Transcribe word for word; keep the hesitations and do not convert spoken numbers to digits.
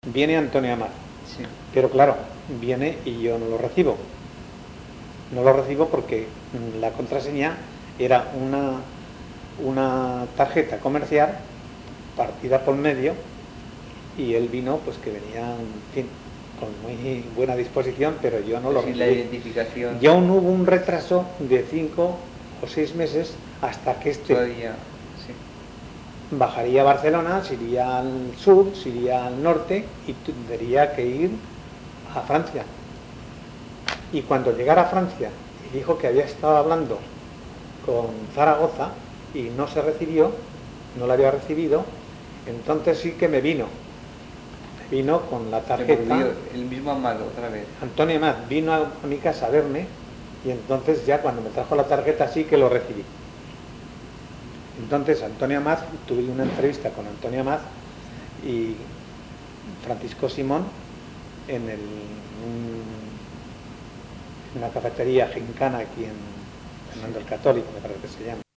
viene Antonio Amat. Sí. Pero claro, viene y yo no lo recibo. No lo recibo porque la contraseña era una, una tarjeta comercial partida por medio, y él vino, pues que venía, en fin, con muy buena disposición, pero yo no lo Sin la recibí. identificación. Y aún hubo un retraso de cinco o seis meses hasta que este Todavía, sí. bajaría a Barcelona, se iría al sur, se iría al norte y tendría que ir a Francia. Y cuando llegara a Francia y dijo que había estado hablando con Zaragoza y no se recibió, no la había recibido, entonces sí que me vino. Me vino con la Se tarjeta. volvió el mismo Amado otra vez. Antonio Amat vino a, a mi casa a verme, y entonces ya cuando me trajo la tarjeta sí que lo recibí. Entonces Antonio Amat, tuve una entrevista con Antonio Amat y Francisco Simón en, el, un, en una cafetería gincana aquí en Fernando el Católico, me parece que se llama.